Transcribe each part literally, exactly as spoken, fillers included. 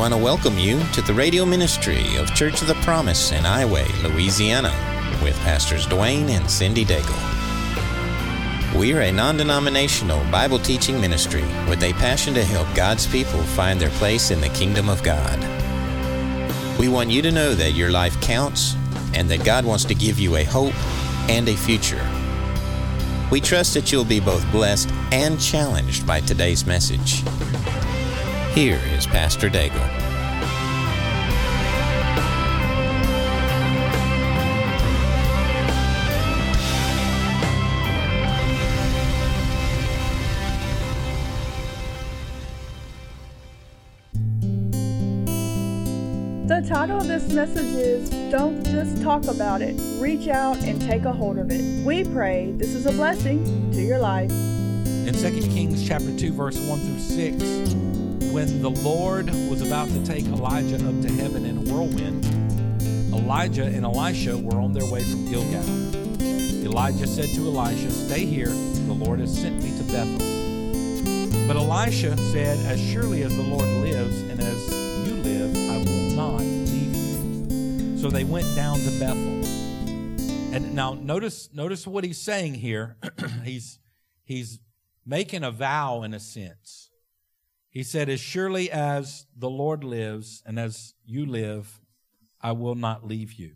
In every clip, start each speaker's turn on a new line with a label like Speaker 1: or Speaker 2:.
Speaker 1: want to welcome you to the radio ministry of Church of the Promise in Highway, Louisiana, with Pastors Dwayne and Cindy Daigle. We are a non-denominational Bible teaching ministry with a passion to help God's people find their place in the kingdom of God. We want you to know that your life counts and that God wants to give you a hope and a future. We trust that you'll be both blessed and challenged by today's message. Here is Pastor Daigle.
Speaker 2: The title of this message is, Don't Just Talk About It, Reach Out and Take a Hold of It. We pray this is a blessing to your life.
Speaker 3: In Second Kings chapter two, verse one through six, when the Lord was about to take Elijah up to heaven in a whirlwind, Elijah and Elisha were on their way from Gilgal. Elijah said to Elisha, "Stay here, the Lord has sent me to Bethel." But Elisha said, "As surely as the Lord lives and as you live, I will not leave you." So they went down to Bethel. And now notice notice what he's saying here. he's he's making a vow in a sense. He said, "As surely as the Lord lives and as you live, I will not leave you."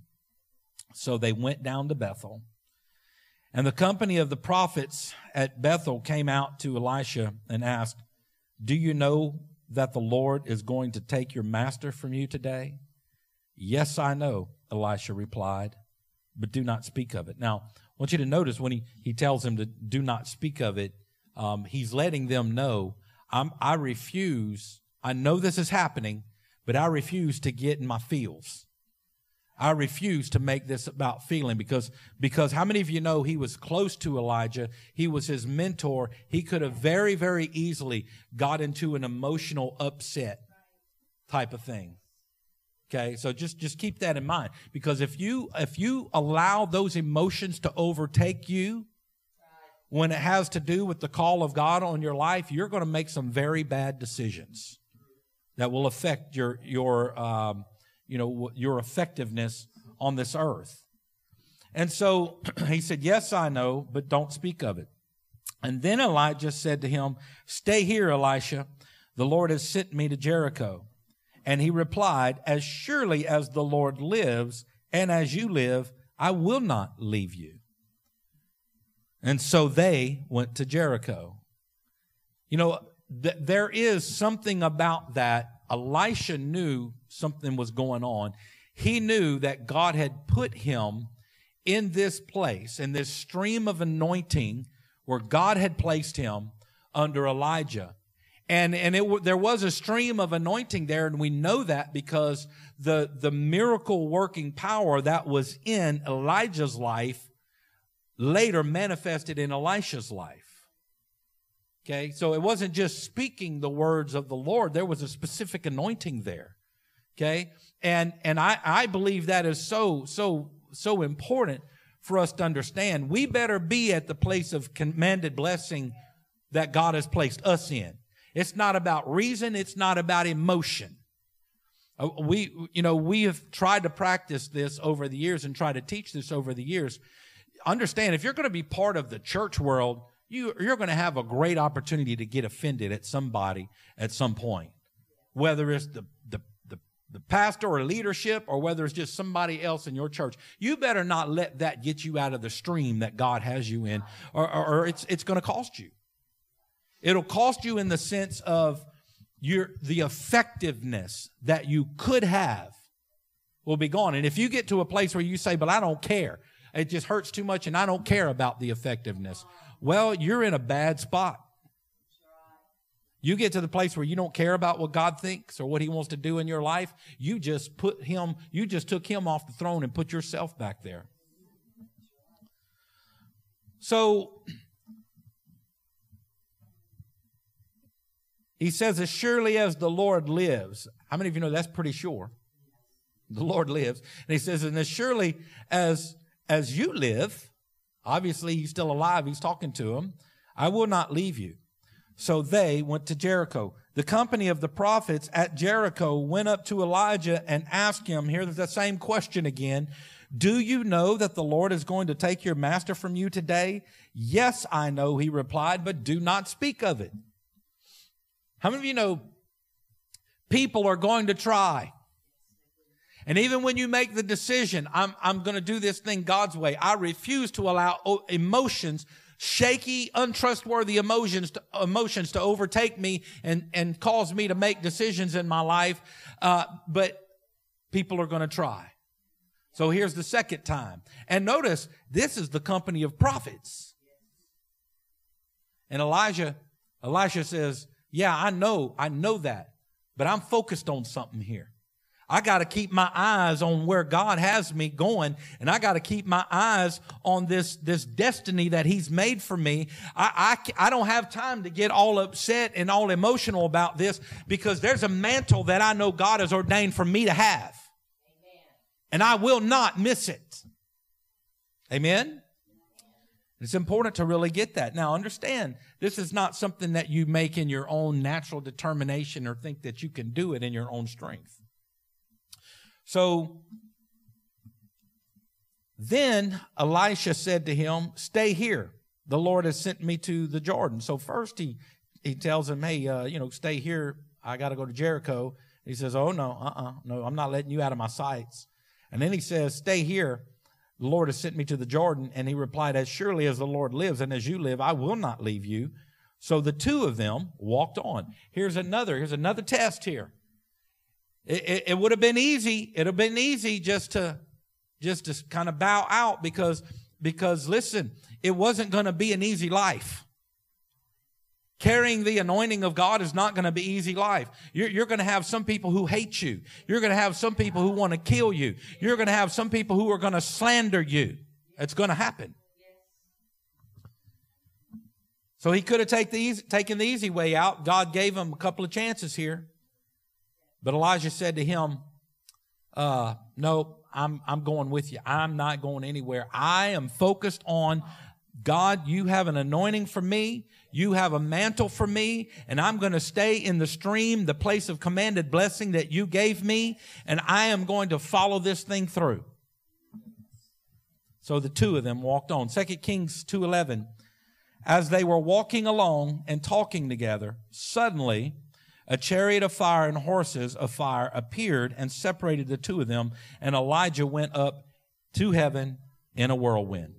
Speaker 3: So they went down to Bethel. And the company of the prophets at Bethel came out to Elisha and asked, "Do you know that the Lord is going to take your master from you today?" "Yes, I know," Elisha replied, "but do not speak of it." Now, I want you to notice when he, he tells him to do not speak of it, um, he's letting them know, I'm, I refuse, I know this is happening, but I refuse to get in my feels. I refuse to make this about feeling because, because how many of you know he was close to Elijah? He was his mentor. He could have very, very easily got into an emotional upset type of thing. Okay, so just, just keep that in mind. Because if you, if you allow those emotions to overtake you, when it has to do with the call of God on your life, you're going to make some very bad decisions that will affect your your um, you know your effectiveness on this earth. And so he said, "Yes, I know, but don't speak of it." And then Elijah said to him, "Stay here, Elisha. The Lord has sent me to Jericho." And he replied, "As surely as the Lord lives and as you live, I will not leave you." And so they went to Jericho. You know, th- there is something about that. Elisha knew something was going on. He knew that God had put him in this place, in this stream of anointing where God had placed him under Elijah. And and it there was a stream of anointing there, and we know that because the, the miracle working power that was in Elijah's life later manifested in Elisha's life. Okay, so it wasn't just speaking the words of the Lord. There was a specific anointing there. Okay, and and I, I believe that is so, so, so important for us to understand. We better be at the place of commanded blessing that God has placed us in. It's not about reason. It's not about emotion. Uh, we, you know, we have tried to practice this over the years and try to teach this over the years. Understand, if you're going to be part of the church world, you, you're going to have a great opportunity to get offended at somebody at some point. Whether it's the, the, the, the pastor or leadership or whether it's just somebody else in your church. You better not let that get you out of the stream that God has you in, or, or, or it's, it's going to cost you. It'll cost you in the sense of your, the effectiveness that you could have will be gone. And if you get to a place where you say, "But I don't care. It just hurts too much and I don't care about the effectiveness." Well, you're in a bad spot. You get to the place where you don't care about what God thinks or what he wants to do in your life. You just put him, you just took him off the throne and put yourself back there. So he says, "As surely as the Lord lives." How many of you know that's pretty sure? The Lord lives. And he says, "And as surely as As you live," obviously he's still alive, he's talking to him, "I will not leave you." So they went to Jericho. The company of the prophets at Jericho went up to Elijah and asked him, here's the same question again, do you know that the Lord is going to take your master from you today? Yes, I know, he replied, but do not speak of it. How many of you know people are going to try? And even when you make the decision, I'm, I'm going to do this thing God's way, I refuse to allow emotions, shaky, untrustworthy emotions to, emotions to overtake me and, and cause me to make decisions in my life. Uh, but people are going to try. So here's the second time. And notice, this is the company of prophets. And Elijah, Elisha says, yeah, I know, I know that, but I'm focused on something here. I got to keep my eyes on where God has me going, and I got to keep my eyes on this, this destiny that he's made for me. I, I, I don't have time to get all upset and all emotional about this, because there's a mantle that I know God has ordained for me to have. And I will not miss it. Amen? It's important to really get that. Now, understand, this is not something that you make in your own natural determination or think that you can do it in your own strength. So, then Elisha said to him, stay here. The Lord has sent me to the Jordan. So first he, he tells him, hey, uh, you know, stay here. I got to go to Jericho. He says, oh, no, uh-uh, no, I'm not letting you out of my sights. And then he says, stay here. The Lord has sent me to the Jordan. And he replied, as surely as the Lord lives and as you live, I will not leave you. So the two of them walked on. Here's another, here's another test here. It, it, it would have been easy. It would have been easy just to, just to kind of bow out because, because listen, it wasn't going to be an easy life. Carrying the anointing of God is not going to be easy life. You're, you're going to have some people who hate you. You're going to have some people who want to kill you. You're going to have some people who are going to slander you. It's going to happen. So he could have take the easy, taken the easy way out. God gave him a couple of chances here. But Elijah said to him, uh, no, I'm, I'm going with you. I'm not going anywhere. I am focused on God. You have an anointing for me. You have a mantle for me, and I'm going to stay in the stream, the place of commanded blessing that you gave me, and I am going to follow this thing through. So the two of them walked on. Second Kings two eleven. As they were walking along and talking together, suddenly a chariot of fire and horses of fire appeared and separated the two of them, and Elijah went up to heaven in a whirlwind.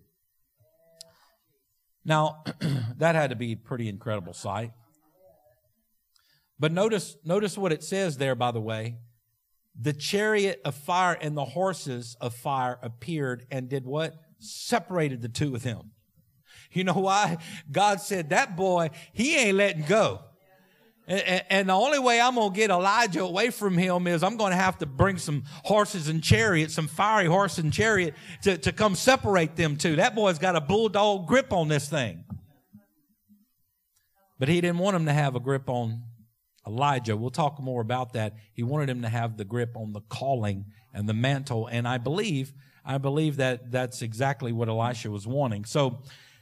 Speaker 3: Now, that had to be a pretty incredible sight. But notice, notice what it says there, by the way. The chariot of fire and the horses of fire appeared and did what? Separated the two of them. You know why? God said, that boy, he ain't letting go. And the only way I'm going to get Elijah away from him is I'm going to have to bring some horses and chariots, some fiery horse and chariot to, to come separate them two. That boy's got a bulldog grip on this thing. But he didn't want him to have a grip on Elijah. We'll talk more about that. He wanted him to have the grip on the calling and the mantle. And I believe, I believe that that's exactly what Elisha was wanting. So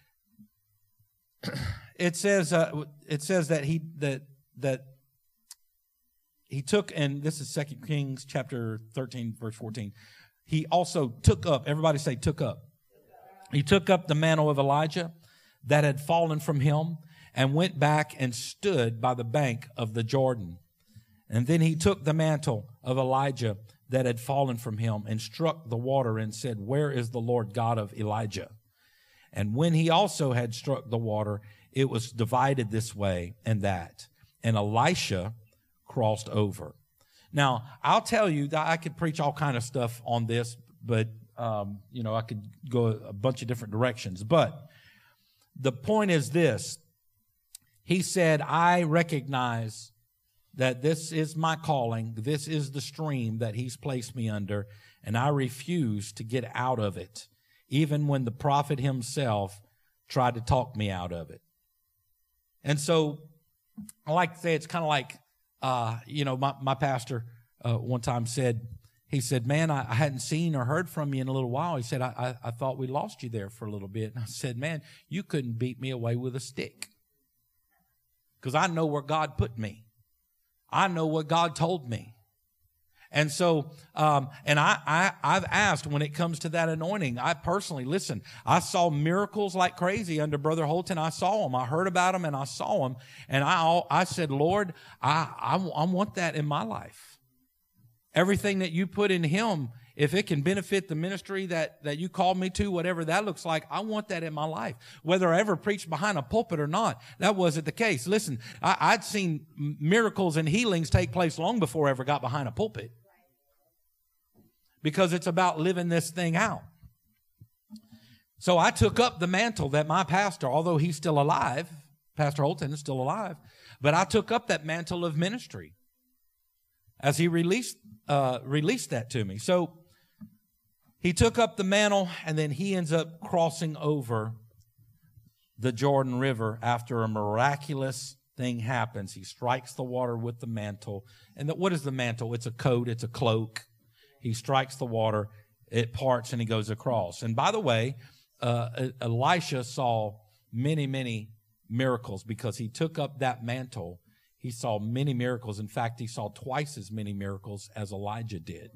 Speaker 3: it says, uh, it says that he, that, that he took, and this is Second Kings chapter thirteen, verse fourteen. He also took up, everybody say took up. He took up the mantle of Elijah that had fallen from him and went back and stood by the bank of the Jordan. And then he took the mantle of Elijah that had fallen from him and struck the water and said, where is the Lord God of Elijah? And when he also had struck the water, it was divided this way and that. And Elisha crossed over. Now, I'll tell you that I could preach all kind of stuff on this, but, um, you know, I could go a bunch of different directions. But the point is this. He said, I recognize that this is my calling. This is the stream that he's placed me under, and I refuse to get out of it, even when the prophet himself tried to talk me out of it. And so, I like to say it's kind of like, uh, you know, my, my pastor uh, one time said, he said, man, I, I hadn't seen or heard from you in a little while. He said, I, I, I thought we lost you there for a little bit. And I said, man, you couldn't beat me away with a stick, because I know where God put me. I know what God told me. And so, um, and I, I, I've asked when it comes to that anointing, I personally, listen, I saw miracles like crazy under Brother Holton. I saw them. I heard about them and I saw them. And I, I said, Lord, I, I, I want that in my life. Everything that you put in him, if it can benefit the ministry that, that you called me to, whatever that looks like, I want that in my life. Whether I ever preached behind a pulpit or not, that wasn't the case. Listen, I, I'd seen miracles and healings take place long before I ever got behind a pulpit. Because it's about living this thing out. So I took up the mantle that my pastor, although he's still alive, Pastor Holton is still alive, but I took up that mantle of ministry as he released uh, released that to me. So he took up the mantle, and then he ends up crossing over the Jordan River after a miraculous thing happens. He strikes the water with the mantle. And the, what is the mantle? It's a coat. It's a cloak. He strikes the water, it parts, and he goes across. And by the way, uh, Elisha saw many, many miracles because he took up that mantle. He saw many miracles. In fact, he saw twice as many miracles as Elijah did.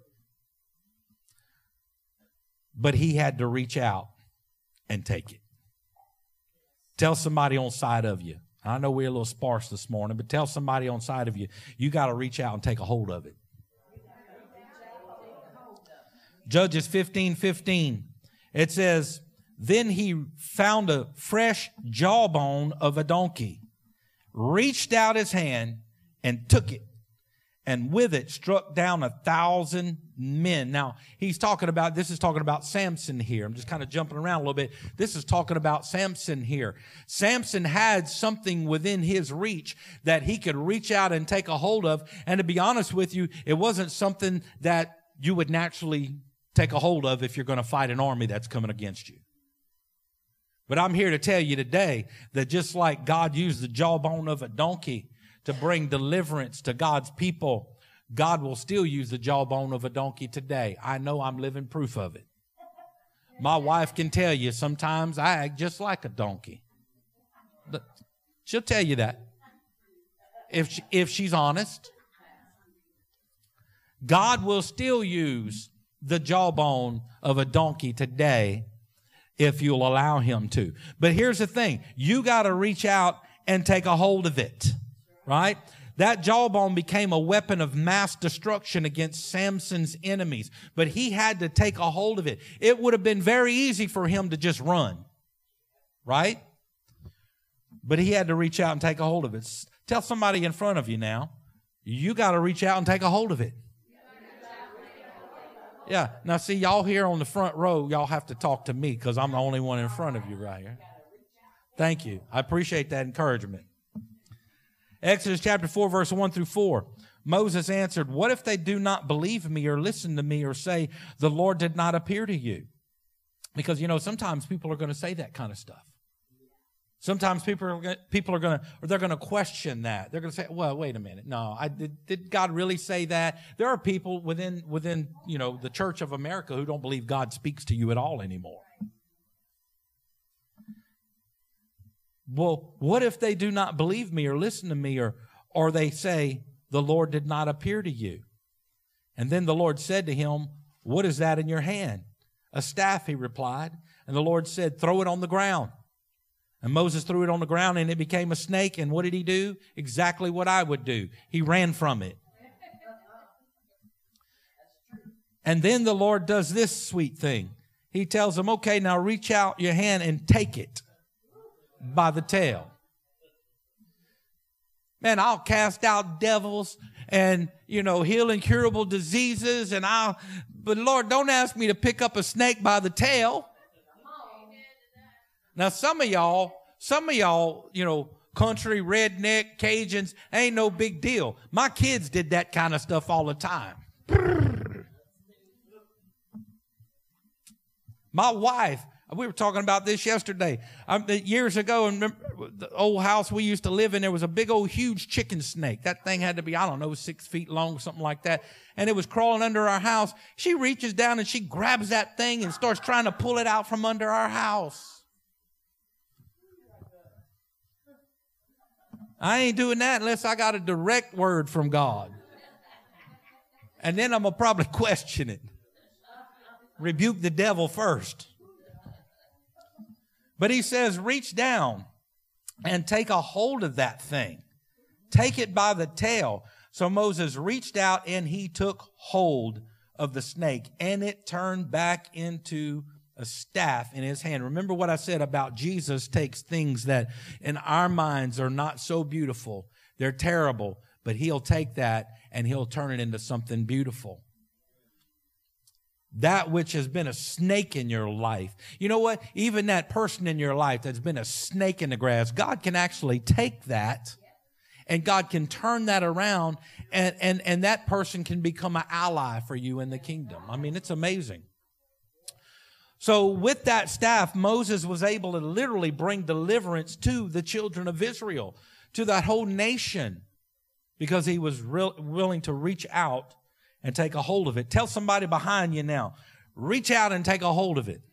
Speaker 3: But he had to reach out and take it. Tell somebody on side of you. I know we're a little sparse this morning, but tell somebody on side of you, you got to reach out and take a hold of it. Judges fifteen fifteen. It says, then he found a fresh jawbone of a donkey, reached out his hand and took it, and with it struck down a thousand men. Now, he's talking about, this is talking about Samson here. I'm just kind of jumping around a little bit. This is talking about Samson here. Samson had something within his reach that he could reach out and take a hold of. And to be honest with you, it wasn't something that you would naturally take a hold of if you're going to fight an army that's coming against you. But I'm here to tell you today that just like God used the jawbone of a donkey to bring deliverance to God's people, God will still use the jawbone of a donkey today. I know I'm living proof of it. My wife can tell you sometimes I act just like a donkey. She'll tell you that if she, if she's honest. God will still use the jawbone of a donkey today if you'll allow him to. But here's the thing. You got to reach out and take a hold of it, right? That jawbone became a weapon of mass destruction against Samson's enemies, but he had to take a hold of it. It would have been very easy for him to just run, right? But he had to reach out and take a hold of it. Tell somebody in front of you now, you got to reach out and take a hold of it. Yeah. Now, see, y'all here on the front row, y'all have to talk to me because I'm the only one in front of you right here. Thank you. I appreciate that encouragement. Exodus chapter four, verse one through four. Moses answered, what if they do not believe me or listen to me or say, the Lord did not appear to you? Because, you know, sometimes people are going to say that kind of stuff. Sometimes people are people are going to, or they're going to question that. They're going to say, "Well, wait a minute. No, I did, did God really say that?" There are people within within you know the Church of America who don't believe God speaks to you at all anymore. Well, what if they do not believe me or listen to me, or or they say the Lord did not appear to you? And then the Lord said to him, "What is that in your hand?" "A staff," he replied. And the Lord said, "Throw it on the ground." And Moses threw it on the ground and it became a snake. And what did he do? Exactly what I would do. He ran from it. And then the Lord does this sweet thing. He tells him, okay, now reach out your hand and take it by the tail. Man, I'll cast out devils and, you know, heal incurable diseases. And I'll, but Lord, don't ask me to pick up a snake by the tail. Now, some of y'all, some of y'all, you know, country, redneck, Cajuns, ain't no big deal. My kids did that kind of stuff all the time. My wife, we were talking about this yesterday. Um, years ago, in the old house we used to live in, there was a big old huge chicken snake. That thing had to be, I don't know, six feet long, something like that. And it was crawling under our house. She reaches down and she grabs that thing and starts trying to pull it out from under our house. I ain't doing that unless I got a direct word from God. And then I'm going to probably question it. Rebuke the devil first. But he says, reach down and take a hold of that thing. Take it by the tail. So Moses reached out and he took hold of the snake, and it turned back into a staff in his hand. Remember what I said about Jesus takes things that in our minds are not so beautiful. They're terrible, but he'll take that and he'll turn it into something beautiful. That which has been a snake in your life. You know what? Even that person in your life that's been a snake in the grass, God can actually take that and God can turn that around, and, and, and that person can become an ally for you in the kingdom. I mean, it's amazing. So with that staff, Moses was able to literally bring deliverance to the children of Israel, to that whole nation, because he was real, willing to reach out and take a hold of it. Tell somebody behind you now, reach out and take a hold of it.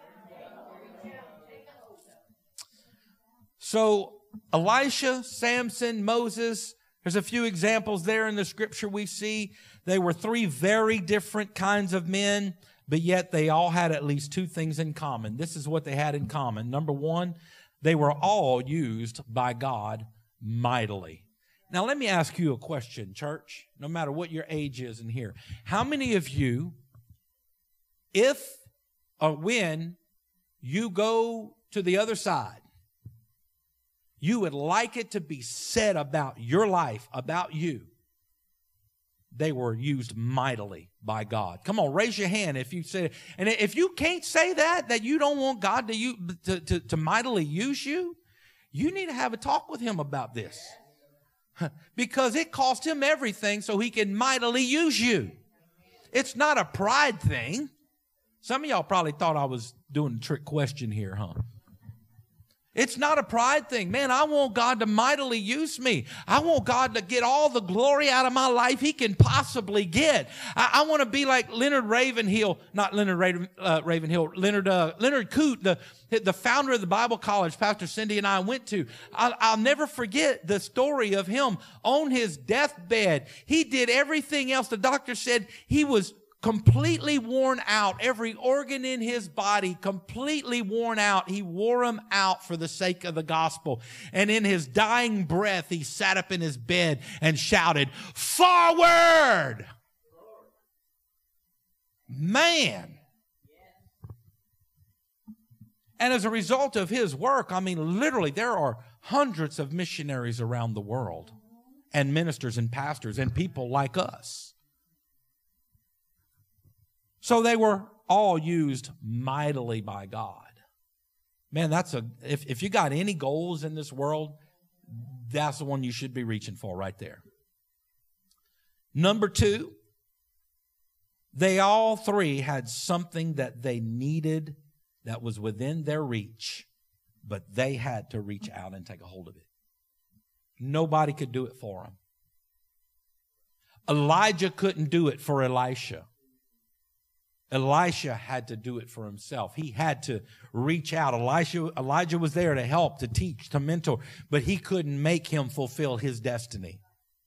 Speaker 3: So Elisha, Samson, Moses, there's a few examples there in the scripture we see. They were three very different kinds of men, but yet they all had at least two things in common. This is what they had in common. Number one, they were all used by God mightily. Now, let me ask you a question, church, no matter what your age is in here. How many of you, if or when you go to the other side, you would like it to be said about your life, about you, they were used mightily by God? Come on, raise your hand if you say it. And if you can't say that, that you don't want God to, use, to, to, to mightily use you, you need to have a talk with him about this. Because it cost him everything so he can mightily use you. It's not a pride thing. Some of y'all probably thought I was doing a trick question here, huh? It's not a pride thing. Man, I want God to mightily use me. I want God to get all the glory out of my life he can possibly get. I, I want to be like Leonard Ravenhill, not Leonard Raven, uh, Ravenhill, Leonard uh, Leonard Coote, the, the founder of the Bible college Pastor Cindy and I went to. I'll, I'll never forget the story of him on his deathbed. He did everything else. The doctor said he was completely worn out, every organ in his body completely worn out. He wore them out for the sake of the gospel. And in his dying breath, he sat up in his bed and shouted, "Forward!" Man. And as a result of his work, I mean, literally, there are hundreds of missionaries around the world and ministers and pastors and people like us. So they were all used mightily by God. Man, that's a, if, if you got any goals in this world, that's the one you should be reaching for right there. Number two, they all three had something that they needed that was within their reach, but they had to reach out and take a hold of it. Nobody could do it for them. Elijah couldn't do it for Elisha. Elisha had to do it for himself. He had to reach out. Elisha, Elijah was there to help, to teach, to mentor, but he couldn't make him fulfill his destiny.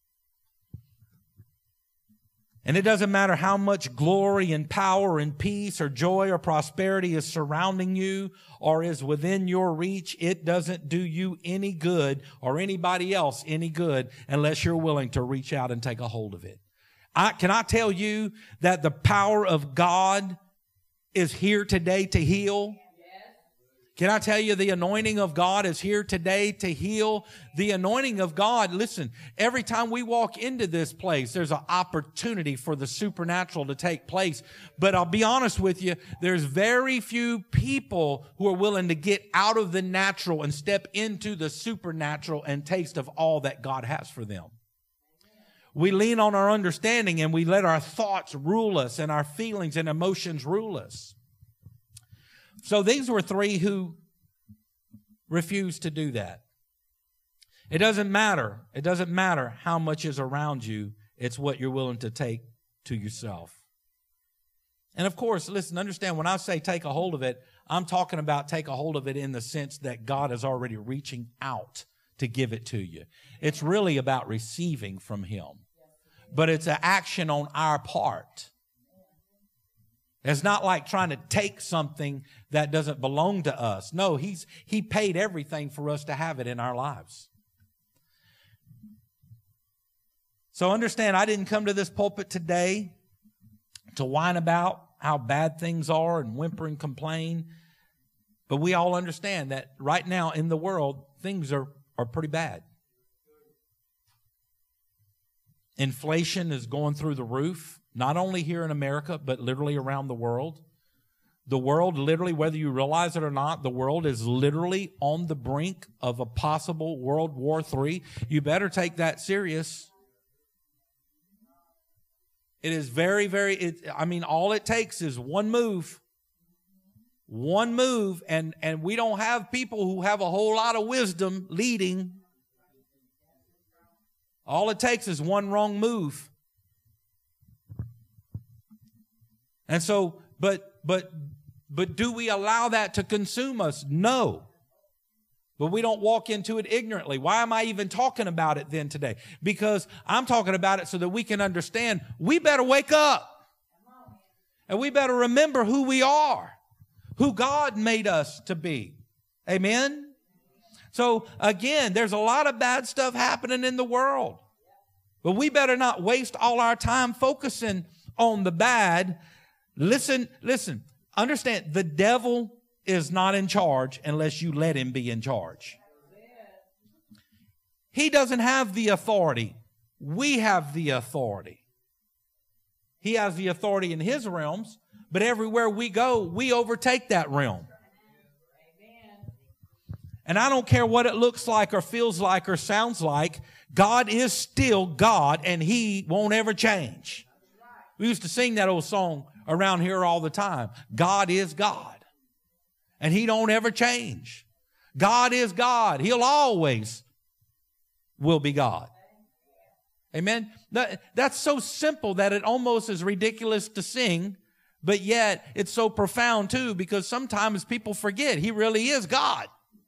Speaker 3: And it doesn't matter how much glory and power and peace or joy or prosperity is surrounding you or is within your reach. It doesn't do you any good or anybody else any good unless you're willing to reach out and take a hold of it. I, can I tell you that the power of God is here today to heal? Can I tell you the anointing of God is here today to heal? The anointing of God, listen, every time we walk into this place, there's an opportunity for the supernatural to take place. But I'll be honest with you, there's very few people who are willing to get out of the natural and step into the supernatural and taste of all that God has for them. We lean on our understanding and we let our thoughts rule us and our feelings and emotions rule us. So these were three who refused to do that. It doesn't matter. It doesn't matter how much is around you. It's what you're willing to take to yourself. And of course, listen, understand when I say take a hold of it, I'm talking about take a hold of it in the sense that God is already reaching out to give it to you. It's really about receiving from Him. But it's an action on our part. It's not like trying to take something that doesn't belong to us. No, he's He paid everything for us to have it in our lives. So understand, I didn't come to this pulpit today to whine about how bad things are and whimper and complain. But we all understand that right now in the world, things are, are pretty bad. Inflation is going through the roof, not only here in America, but literally around the world. The world, literally, whether you realize it or not, the world is literally on the brink of a possible World War Three. You better take that serious. It is very, very, it, I mean, all it takes is one move. One move, and, and we don't have people who have a whole lot of wisdom leading. All it takes is one wrong move. And so, but, but, but do we allow that to consume us? No. But we don't walk into it ignorantly. Why am I even talking about it then today? Because I'm talking about it so that we can understand we better wake up. And we better remember who we are, who God made us to be. Amen? So again, there's a lot of bad stuff happening in the world. But we better not waste all our time focusing on the bad. Listen, listen, understand, the devil is not in charge unless you let him be in charge. He doesn't have the authority. We have the authority. He has the authority in his realms, but everywhere we go, we overtake that realm. And I don't care what it looks like or feels like or sounds like, God is still God, and He won't ever change. We used to sing that old song around here all the time. God is God, and He don't ever change. God is God. He'll always will be God. Amen? That, that's so simple that it almost is ridiculous to sing, but yet it's so profound too, because sometimes people forget He really is God.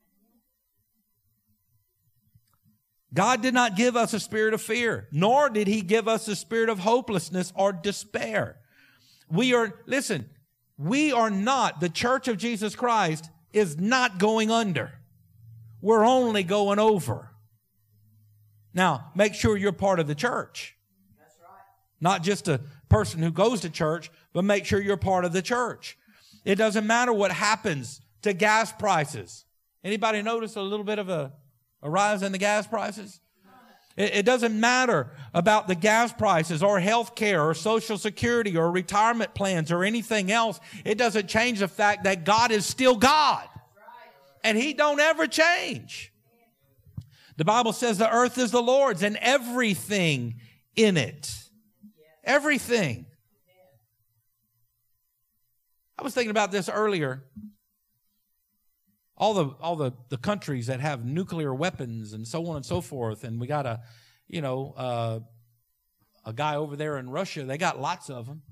Speaker 3: God did not give us a spirit of fear, nor did He give us a spirit of hopelessness or despair. We are, listen, we are not, the Church of Jesus Christ is not going under. We're only going over. Now, make sure you're part of the church. That's right. Not just a person who goes to church, but make sure you're part of the church. It doesn't matter what happens to gas prices. Anybody notice a little bit of a A rise in the gas prices? It, it doesn't matter about the gas prices or health care or Social Security or retirement plans or anything else. It doesn't change the fact that God is still God. And He don't ever change. The Bible says the earth is the Lord's and everything in it. Everything. I was thinking about this earlier. All the all the, the countries that have nuclear weapons and so on and so forth, and we got a, you know, uh, a guy over there in Russia. They got lots of them,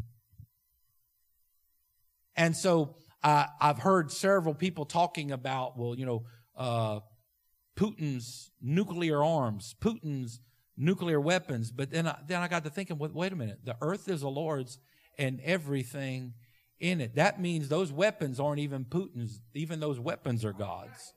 Speaker 3: and so uh, I've heard several people talking about, well, you know, uh, Putin's nuclear arms, Putin's nuclear weapons. But then I, then I got to thinking, wait, wait a minute, the earth is the Lord's and everything in it. That means those weapons aren't even Putin's. Even those weapons are God's.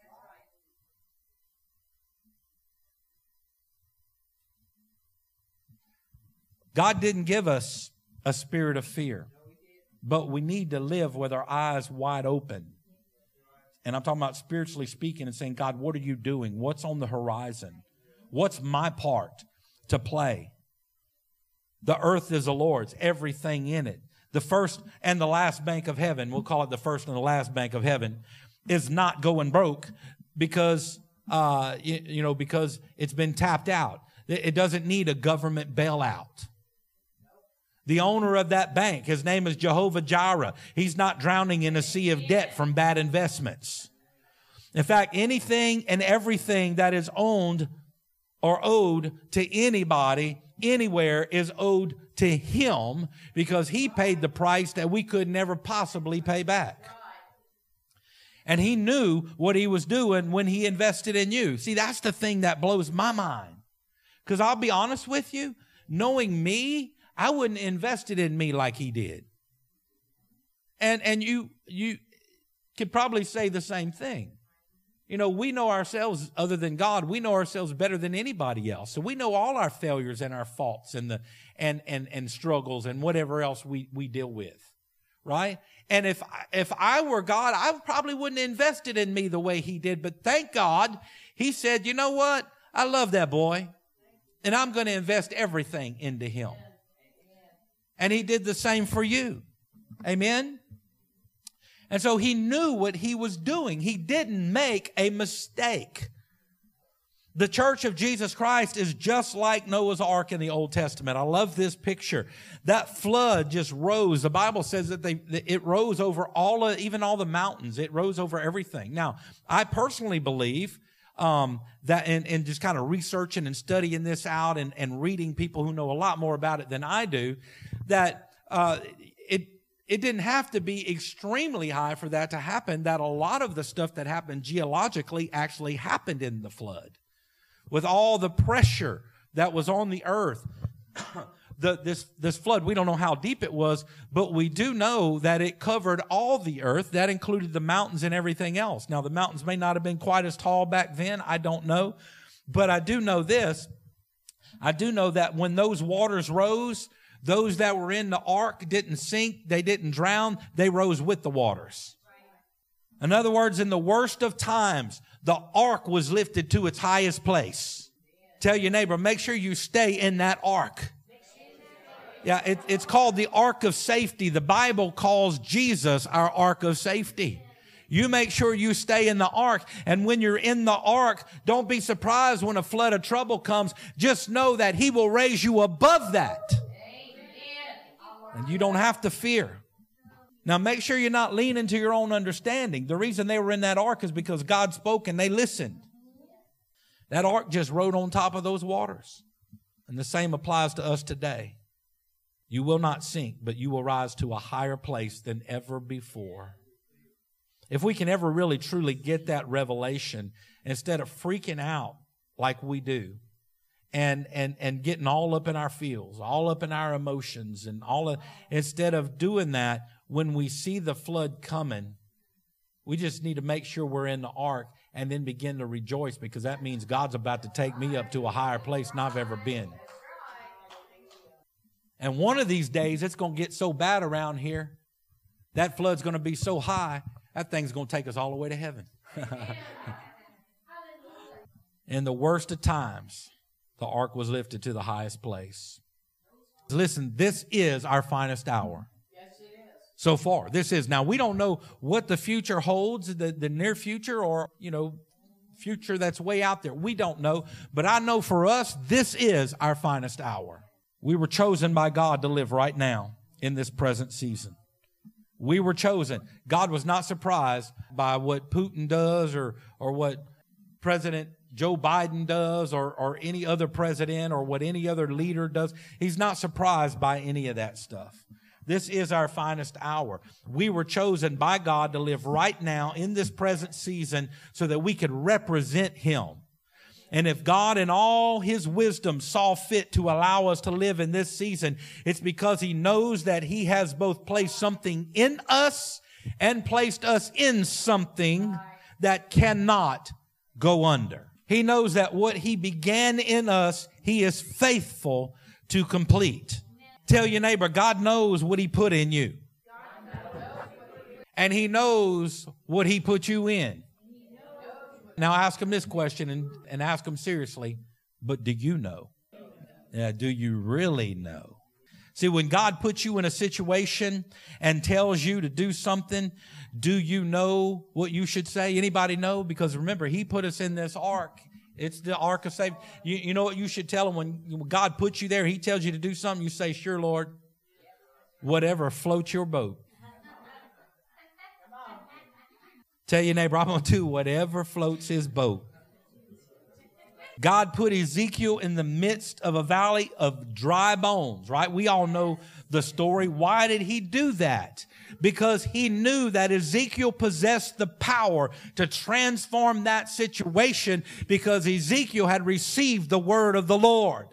Speaker 3: God didn't give us a spirit of fear, but we need to live with our eyes wide open. And I'm talking about spiritually speaking and saying, God, what are you doing? What's on the horizon? What's my part to play? The earth is the Lord's, everything in it. The first and the last bank of heaven, we'll call it the first and the last bank of heaven, is not going broke because, uh, you, you know, because it's been tapped out. It doesn't need a government bailout. The owner of that bank, his name is Jehovah Jireh. He's not drowning in a sea of debt from bad investments. In fact, anything and everything that is owned or owed to anybody, anywhere, is owed to Him because He paid the price that we could never possibly pay back. And he knew what he was doing when he invested in you. See, that's the thing that blows my mind. Because I'll be honest with you, knowing me, I wouldn't have invested in me like he did. And and you you could probably say the same thing. You know, we know ourselves other than God. We know ourselves better than anybody else. So we know all our failures and our faults and the and and and struggles and whatever else we we deal with, right? And if if I were God, I probably wouldn't have invested in me the way he did. But thank God, he said, you know what? I love that boy, and I'm going to invest everything into him. And he did the same for you. Amen? And so he knew what he was doing. He didn't make a mistake. The church of Jesus Christ is just like Noah's Ark in the Old Testament. I love this picture. That flood just rose. The Bible says that they it rose over all of, even all the mountains. It rose over everything. Now, I personally believe um, that, and, and just kind of researching and studying this out and, and reading people who know a lot more about it than I do, that uh, it It didn't have to be extremely high for that to happen, that a lot of the stuff that happened geologically actually happened in the flood. With all the pressure that was on the earth, the, this, this flood, we don't know how deep it was, but we do know that it covered all the earth. That included the mountains and everything else. Now, the mountains may not have been quite as tall back then. I don't know. But I do know this. I do know that when those waters rose, those that were in the ark didn't sink, they didn't drown, they rose with the waters. In other words, in the worst of times, the ark was lifted to its highest place. Tell your neighbor, make sure you stay in that ark. Yeah, it, it's called the ark of safety. The Bible calls Jesus our ark of safety. You make sure you stay in the ark. And when you're in the ark, don't be surprised when a flood of trouble comes. Just know that he will raise you above that. And you don't have to fear. Now, make sure you're not leaning to your own understanding. The reason they were in that ark is because God spoke and they listened. That ark just rode on top of those waters. And the same applies to us today. You will not sink, but you will rise to a higher place than ever before. If we can ever really truly get that revelation, instead of freaking out like we do, And, and, and getting all up in our feels, all up in our emotions, and all of, instead of doing that, when we see the flood coming, we just need to make sure we're in the ark and then begin to rejoice, because that means God's about to take me up to a higher place than I've ever been. And one of these days, it's going to get so bad around here, that flood's going to be so high, that thing's going to take us all the way to heaven. In the worst of times, the ark was lifted to the highest place. Listen, this is our finest hour. Yes, it is. So far, this is. Now, we don't know what the future holds, the, the near future or, you know, future that's way out there. We don't know. But I know for us, this is our finest hour. We were chosen by God to live right now in this present season. We were chosen. God was not surprised by what Putin does or, or what President Joe Biden does or, or any other president or what any other leader does. He's not surprised by any of that stuff. This is our finest hour. We were chosen by God to live right now in this present season so that we could represent him. And if God in all his wisdom saw fit to allow us to live in this season, it's because he knows that he has both placed something in us and placed us in something that cannot go under. He knows that what he began in us, he is faithful to complete. Tell your neighbor, God knows what he put in you. And he knows what he put you in. Now ask him this question and, and ask him seriously, but do you know? Yeah, do you really know? See, when God puts you in a situation and tells you to do something, do you know what you should say? Anybody know? Because remember, he put us in this ark. It's the ark of safety. You, you know what you should tell him when, when God puts you there, he tells you to do something, you say, sure, Lord, whatever floats your boat. Tell your neighbor, I'm going to do whatever floats his boat. God put Ezekiel in the midst of a valley of dry bones, right? We all know the story. Why did he do that? Because he knew that Ezekiel possessed the power to transform that situation, because Ezekiel had received the word of the Lord.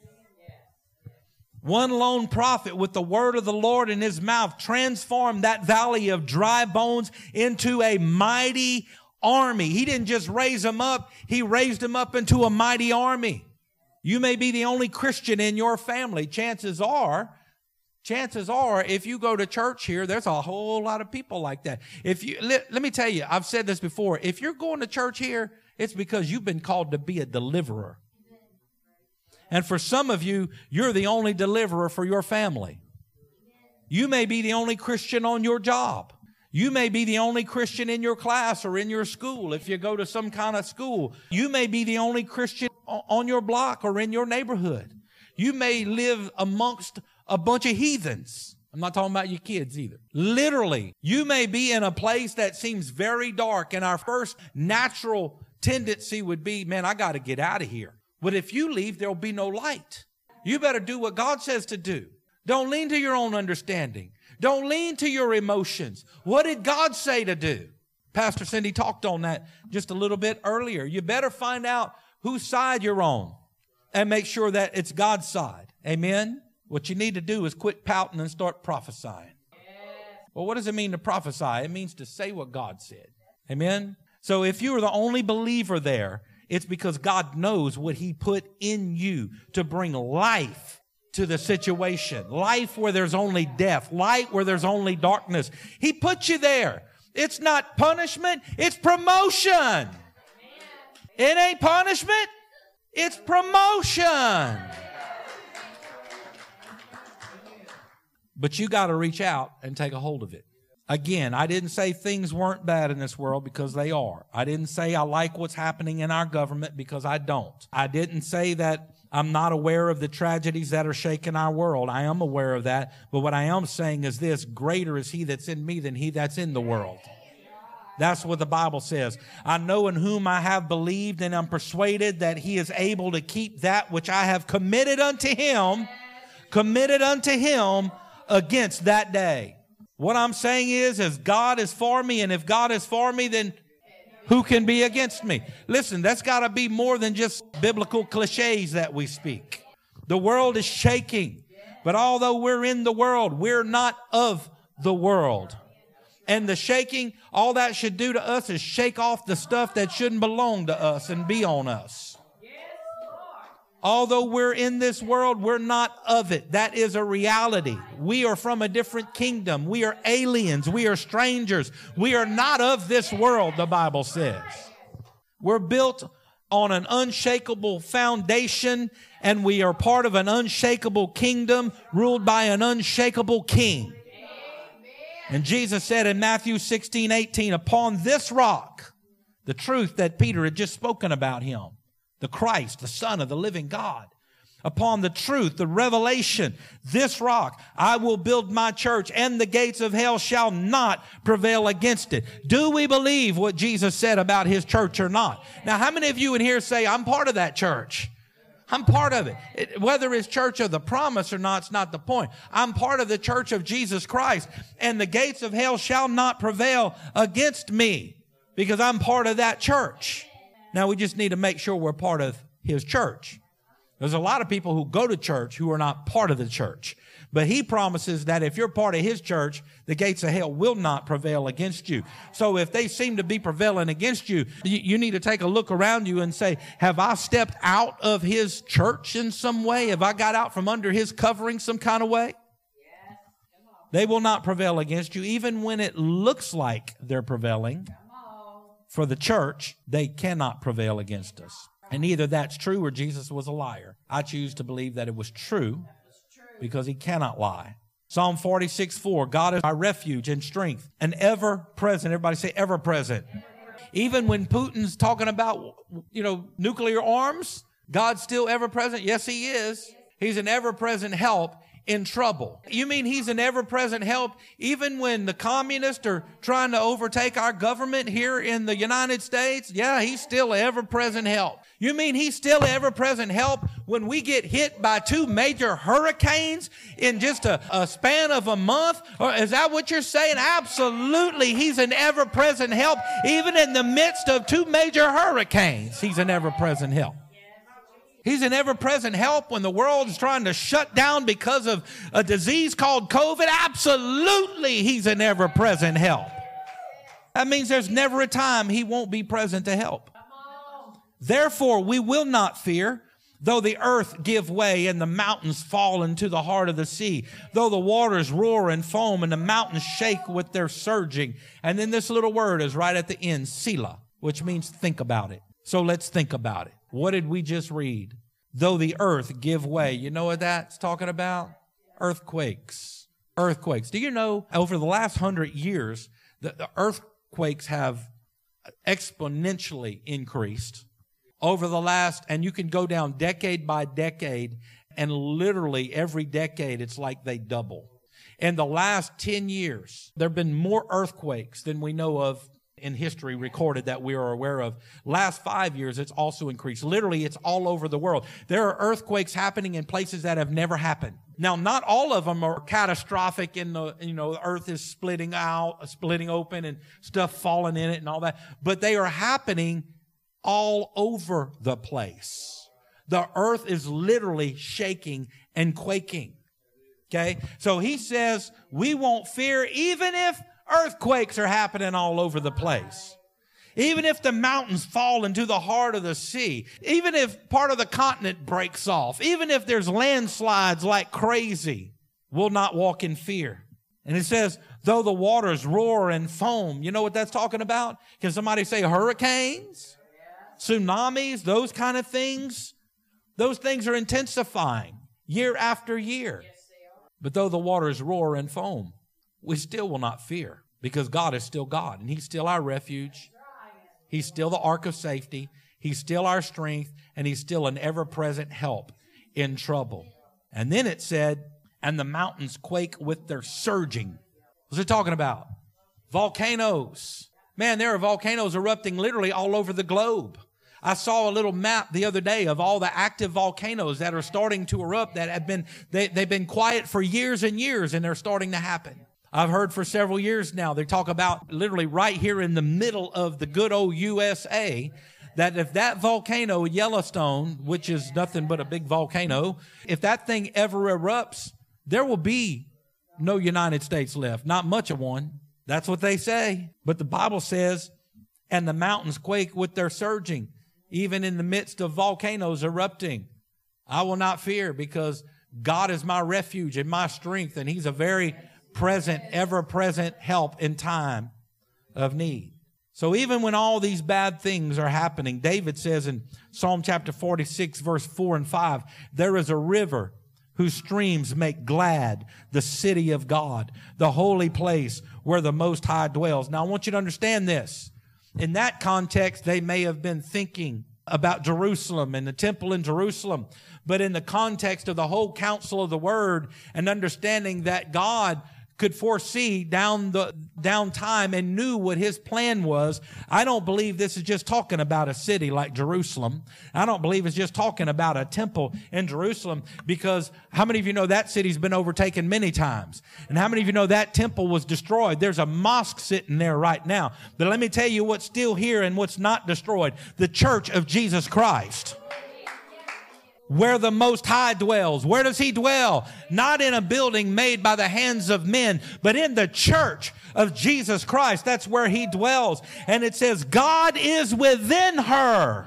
Speaker 3: One lone prophet with the word of the Lord in his mouth transformed that valley of dry bones into a mighty army. He didn't just raise them up. He raised them up into a mighty army. You may be the only Christian in your family. Chances are, chances are, if you go to church here, there's a whole lot of people like that. If you, let, let me tell you, I've said this before. If you're going to church here, it's because you've been called to be a deliverer. And for some of you, you're the only deliverer for your family. You may be the only Christian on your job. You may be the only Christian in your class or in your school if you go to some kind of school. You may be the only Christian on your block or in your neighborhood. You may live amongst a bunch of heathens. I'm not talking about your kids either. Literally, you may be in a place that seems very dark, and our first natural tendency would be, man, I got to get out of here. But if you leave, there'll be no light. You better do what God says to do. Don't lean to your own understanding. Don't lean to your emotions. What did God say to do? Pastor Cindy talked on that just a little bit earlier. You better find out whose side you're on and make sure that it's God's side. Amen? What you need to do is quit pouting and start prophesying. Well, what does it mean to prophesy? It means to say what God said. Amen? So if you are the only believer there, it's because God knows what He put in you to bring life to the situation. Life where there's only death. Light where there's only darkness. He put you there. It's not punishment. It's promotion. It ain't punishment. It's promotion. But you got to reach out and take a hold of it. Again, I didn't say things weren't bad in this world, because they are. I didn't say I like what's happening in our government, because I don't. I didn't say that I'm not aware of the tragedies that are shaking our world. I am aware of that. But what I am saying is this: greater is He that's in me than he that's in the world. That's what the Bible says. I know in whom I have believed, and am persuaded that He is able to keep that which I have committed unto Him, committed unto Him against that day. What I'm saying is, is God is for me, and if God is for me, then who can be against me? Listen, that's got to be more than just biblical cliches that we speak. The world is shaking, but although we're in the world, we're not of the world. And the shaking, all that should do to us is shake off the stuff that shouldn't belong to us and be on us. Although we're in this world, we're not of it. That is a reality. We are from a different kingdom. We are aliens. We are strangers. We are not of this world, the Bible says. We're built on an unshakable foundation, and we are part of an unshakable kingdom ruled by an unshakable king. And Jesus said in Matthew sixteen eighteen, upon this rock, the truth that Peter had just spoken about Him, the Christ, the Son of the living God. Upon the truth, the revelation, this rock, I will build my church, and the gates of hell shall not prevail against it. Do we believe what Jesus said about His church or not? Now, how many of you in here say, I'm part of that church? I'm part of it. it. Whether it's Church of the Promise or not, it's not the point. I'm part of the church of Jesus Christ, and the gates of hell shall not prevail against me, because I'm part of that church. Now, we just need to make sure we're part of His church. There's a lot of people who go to church who are not part of the church. But He promises that if you're part of His church, the gates of hell will not prevail against you. So if they seem to be prevailing against you, you, you need to take a look around you and say, have I stepped out of His church in some way? Have I got out from under His covering some kind of way? They will not prevail against you, even when it looks like they're prevailing. For the church, they cannot prevail against us. And either that's true or Jesus was a liar. I choose to believe that it was true, because He cannot lie. Psalm forty-six four, God is our refuge and strength, and ever present. Everybody say ever present. Even when Putin's talking about, you know, nuclear arms, God's still ever present. Yes, He is. He's an ever present help in trouble. You mean he's an ever-present help even when the communists are trying to overtake our government here in the United States? Yeah, he's still an ever-present help. You mean he's still an ever-present help when we get hit by two major hurricanes in just a, a span of a month? Or is that what you're saying? Absolutely, he's an ever-present help even in the midst of two major hurricanes. He's an ever-present help. He's an ever-present help when the world is trying to shut down because of a disease called COVID. Absolutely, he's an ever-present help. That means there's never a time he won't be present to help. Therefore, we will not fear, though the earth give way and the mountains fall into the heart of the sea, though the waters roar and foam and the mountains shake with their surging. And then this little word is right at the end, Selah, which means think about it. So let's think about it. What did we just read? Though the earth give way. You know what that's talking about? Earthquakes. Earthquakes. Do you know over the last hundred years, the, the earthquakes have exponentially increased over the last, and you can go down decade by decade, and literally every decade it's like they double. In the last ten years, there have been more earthquakes than we know of in history recorded that we are aware of. Last five years, it's also increased. Literally, it's all over the world. There are earthquakes happening in places that have never happened. Now, not all of them are catastrophic in the, you know, the earth is splitting out, splitting open and stuff falling in it and all that. But they are happening all over the place. The earth is literally shaking and quaking. Okay? So he says, we won't fear even if earthquakes are happening all over the place. Even if the mountains fall into the heart of the sea. Even if part of the continent breaks off. Even if there's landslides like crazy. We'll not walk in fear. And it says, though the waters roar and foam. You know what that's talking about? Can somebody say hurricanes? Tsunamis? Those kind of things? Those things are intensifying year after year. But though the waters roar and foam, we still will not fear because God is still God and he's still our refuge. He's still the ark of safety. He's still our strength and he's still an ever-present help in trouble. And then it said, and the mountains quake with their surging. What's it talking about? Volcanoes. Man, there are volcanoes erupting literally all over the globe. I saw a little map the other day of all the active volcanoes that are starting to erupt that have been, they, they've been quiet for years and years and they're starting to happen. I've heard for several years now, they talk about literally right here in the middle of the good old U S A, that if that volcano, Yellowstone, which is nothing but a big volcano, if that thing ever erupts, there will be no United States left. Not much of one. That's what they say. But the Bible says, and the mountains quake with their surging, even in the midst of volcanoes erupting. I will not fear because God is my refuge and my strength, and he's a very present, ever-present help in time of need. So even when all these bad things are happening, David says in Psalm chapter forty-six, verse four and five, there is a river whose streams make glad the city of God, the holy place where the Most High dwells. Now, I want you to understand this. In that context, they may have been thinking about Jerusalem and the temple in Jerusalem. But in the context of the whole counsel of the word and understanding that God could foresee down the down time and knew what his plan was, I don't believe this is just talking about a city like Jerusalem. I don't believe it's just talking about a temple in Jerusalem, because how many of you know that city's been overtaken many times? And how many of you know that temple was destroyed? There's a mosque sitting there right now. But let me tell you what's still here and what's not destroyed. The church of Jesus Christ, where the Most High dwells. Where does he dwell? Not in a building made by the hands of men, but in the church of Jesus Christ. That's where he dwells. And it says, God is within her.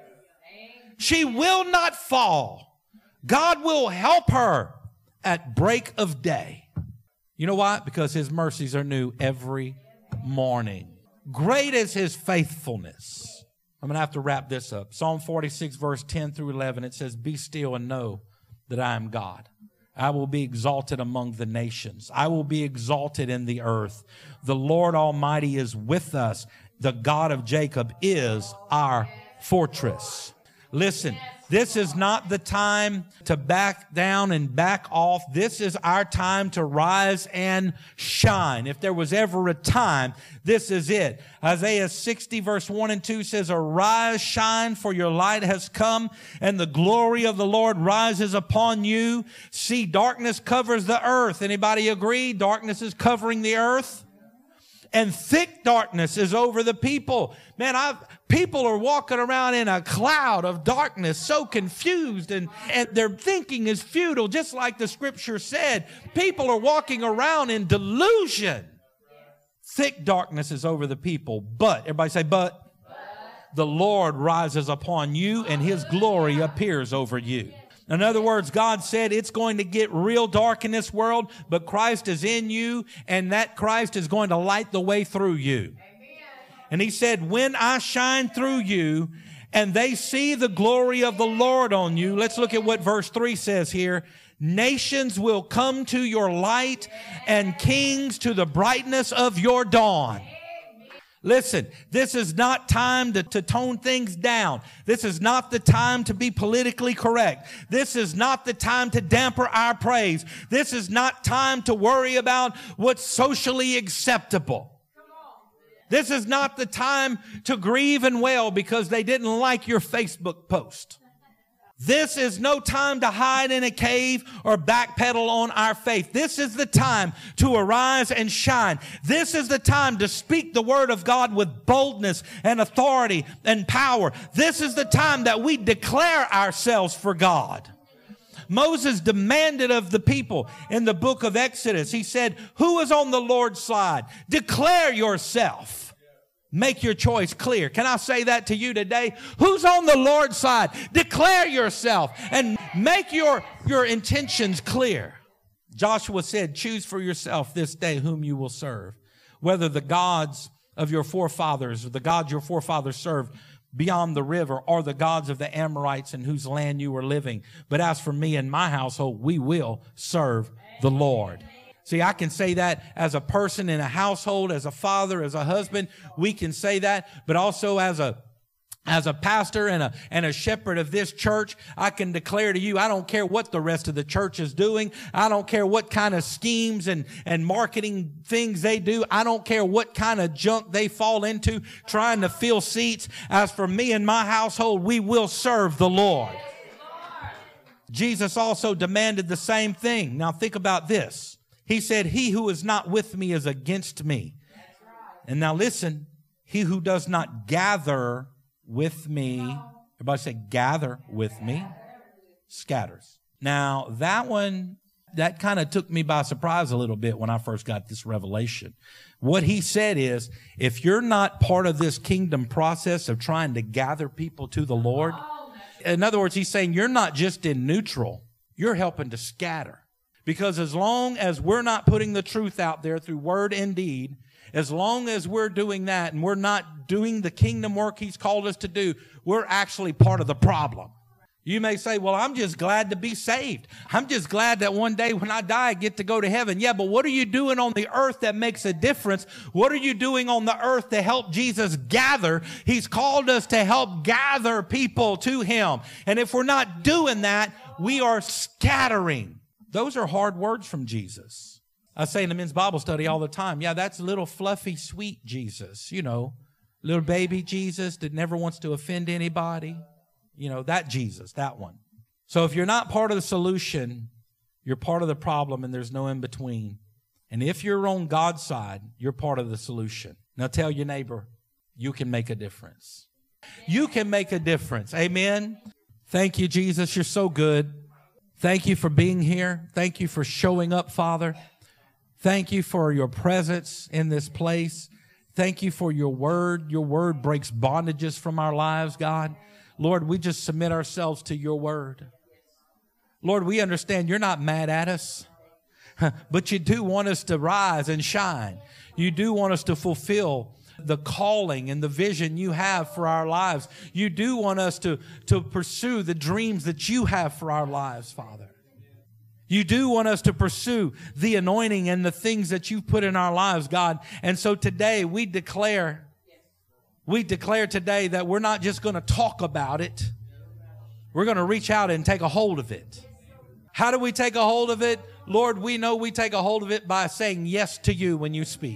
Speaker 3: She will not fall. God will help her at break of day. You know why? Because his mercies are new every morning. Great is his faithfulness. I'm going to have to wrap this up. Psalm forty-six, verse ten through eleven, it says, be still and know that I am God. I will be exalted among the nations. I will be exalted in the earth. The Lord Almighty is with us. The God of Jacob is our fortress. Listen, this is not the time to back down and back off. This is our time to rise and shine. If there was ever a time, this is it. Isaiah sixty verse one and two says, arise, shine, for your light has come, and the glory of the Lord rises upon you. See, darkness covers the earth. Anybody agree? Darkness is covering the earth. And thick darkness is over the people. Man, I've, people are walking around in a cloud of darkness, so confused, and, and their thinking is futile, just like the scripture said. People are walking around in delusion. Thick darkness is over the people, but, everybody say, but, but. The Lord rises upon you, and His glory appears over you. In other words, God said it's going to get real dark in this world, but Christ is in you, and that Christ is going to light the way through you. Amen. And He said, when I shine through you and they see the glory of the Lord on you, let's look at what verse three says here. Nations will come to your light and kings to the brightness of your dawn. Listen, this is not time to, to tone things down. This is not the time to be politically correct. This is not the time to damper our praise. This is not time to worry about what's socially acceptable. This is not the time to grieve and wail because they didn't like your Facebook post. This is no time to hide in a cave or backpedal on our faith. This is the time to arise and shine. This is the time to speak the word of God with boldness and authority and power. This is the time that we declare ourselves for God. Moses demanded of the people in the book of Exodus, he said, who is on the Lord's side? Declare yourself. Make your choice clear. Can I say that to you today? Who's on the Lord's side? Declare yourself and make your, your intentions clear. Joshua said, choose for yourself this day whom you will serve, whether the gods of your forefathers or the gods your forefathers served beyond the river or the gods of the Amorites in whose land you were living. But as for me and my household, we will serve the Lord. See, I can say that as a person in a household, as a father, as a husband, we can say that, but also as a As a pastor and a, and a shepherd of this church, I can declare to you, I don't care what the rest of the church is doing. I don't care what kind of schemes and, and marketing things they do. I don't care what kind of junk they fall into trying to fill seats. As for me and my household, we will serve the Lord. Jesus also demanded the same thing. Now think about this. He said, he who is not with me is against me. And now listen, he who does not gather with me, everybody say gather with me, scatters. Now that one, that kind of took me by surprise a little bit when I first got this revelation. What he said is, if you're not part of this kingdom process of trying to gather people to the Lord, in other words, he's saying you're not just in neutral, you're helping to scatter. Because as long as we're not putting the truth out there through word and deed, as long as we're doing that and we're not doing the kingdom work He's called us to do, we're actually part of the problem. You may say, well, I'm just glad to be saved. I'm just glad that one day when I die, I get to go to heaven. Yeah, but what are you doing on the earth that makes a difference? What are you doing on the earth to help Jesus gather? He's called us to help gather people to Him. And if we're not doing that, we are scattering. Those are hard words from Jesus. I say in the men's Bible study all the time, yeah, that's little fluffy, sweet Jesus, you know, little baby Jesus that never wants to offend anybody. You know, that Jesus, that one. So if you're not part of the solution, you're part of the problem, and there's no in between. And if you're on God's side, you're part of the solution. Now tell your neighbor, you can make a difference. You can make a difference. Amen. Thank you, Jesus. You're so good. Thank you for being here. Thank you for showing up, Father. Thank you for your presence in this place. Thank you for your word. Your word breaks bondages from our lives, God. Lord, we just submit ourselves to your word. Lord, we understand you're not mad at us, but you do want us to rise and shine. You do want us to fulfill the calling and the vision you have for our lives. You do want us to, to pursue the dreams that you have for our lives, Father. You do want us to pursue the anointing and the things that you've put in our lives, God. And so today we declare, we declare today that we're not just going to talk about it, We're going to reach out and take a hold of it. How do we take a hold of it? Lord, we know we take a hold of it by saying yes to you when you speak.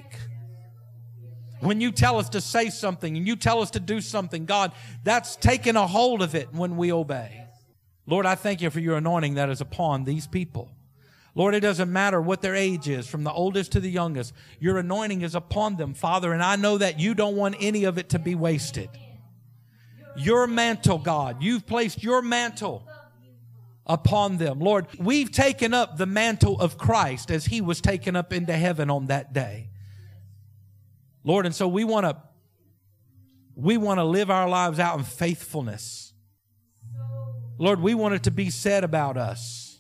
Speaker 3: When you tell us to say something and you tell us to do something, God, that's taking a hold of it when we obey. Lord, I thank you for your anointing that is upon these people. Lord, it doesn't matter what their age is, from the oldest to the youngest. Your anointing is upon them, Father, and I know that you don't want any of it to be wasted. Your mantle, God, you've placed your mantle upon them. Lord, we've taken up the mantle of Christ as he was taken up into heaven on that day. Lord, and so we want to we want to live our lives out in faithfulness. Lord, we want it to be said about us.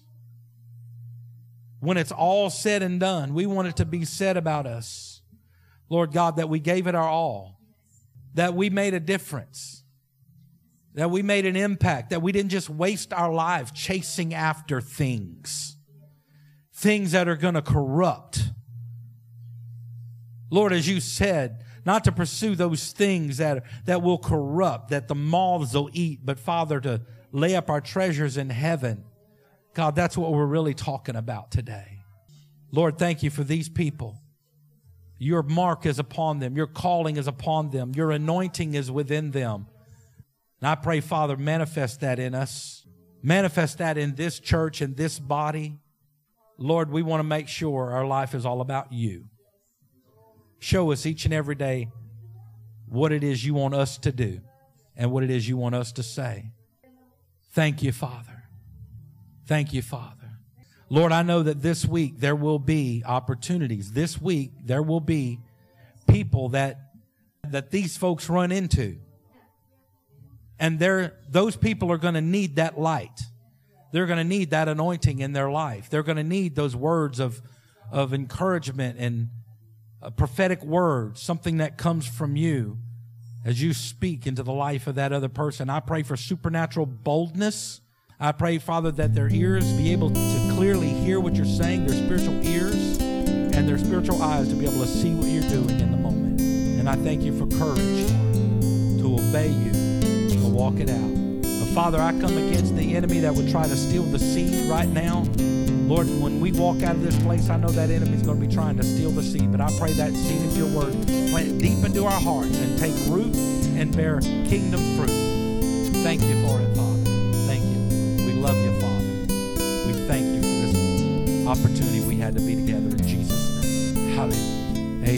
Speaker 3: When it's all said and done, we want it to be said about us. Lord God, that we gave it our all. That we made a difference. That we made an impact. That we didn't just waste our lives chasing after things. Things that are going to corrupt. Lord, as you said, not to pursue those things that, that will corrupt, that the moths will eat, but Father, to lay up our treasures in heaven. God, that's what we're really talking about today. Lord, thank you for these people. Your mark is upon them. Your calling is upon them. Your anointing is within them. And I pray, Father, manifest that in us. Manifest that in this church and this body. Lord, we want to make sure our life is all about you. Show us each and every day what it is you want us to do and what it is you want us to say. Thank you, Father. Thank you, Father. Lord, I know that this week there will be opportunities. This week there will be people that that these folks run into. And they're, those people are going to need that light. They're going to need that anointing in their life. They're going to need those words of, of encouragement and a prophetic word, something that comes from you as you speak into the life of that other person. I pray for supernatural boldness. I pray, Father, that their ears be able to clearly hear what you're saying, their spiritual ears and their spiritual eyes to be able to see what you're doing in the moment. And I thank you for courage to obey you, to walk it out. But Father, I come against the enemy that would try to steal the seed right now. Lord, when we walk out of this place, I know that enemy's going to be trying to steal the seed, but I pray that seed of your word plant it deep into our hearts and take root and bear kingdom fruit. Thank you for it, Father. Thank you. We love you, Father. We thank you for this opportunity we had to be together in Jesus' name. Hallelujah.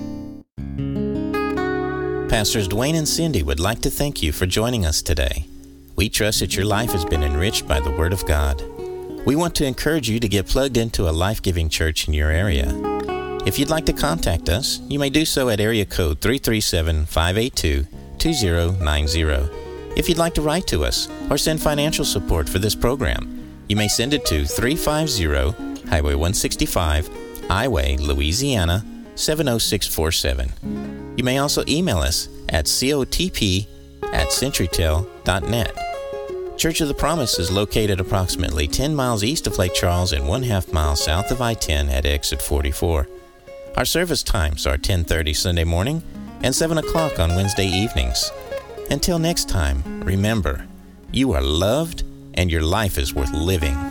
Speaker 3: Amen.
Speaker 1: Pastors Dwayne and Cindy would like to thank you for joining us today. We trust that your life has been enriched by the Word of God. We want to encourage you to get plugged into a life-giving church in your area. If you'd like to contact us, you may do so at area code three three seven, five eight two, two zero nine zero. If you'd like to write to us or send financial support for this program, you may send it to three fifty Highway one sixty-five, Highway, Louisiana, seven oh six four seven. You may also email us at cotp at centurytel dot net. Church of the Promise is located approximately ten miles east of Lake Charles and one half mile south of I ten at exit forty-four. Our service times are ten thirty Sunday morning and seven o'clock on Wednesday evenings. Until next time, remember, you are loved and your life is worth living.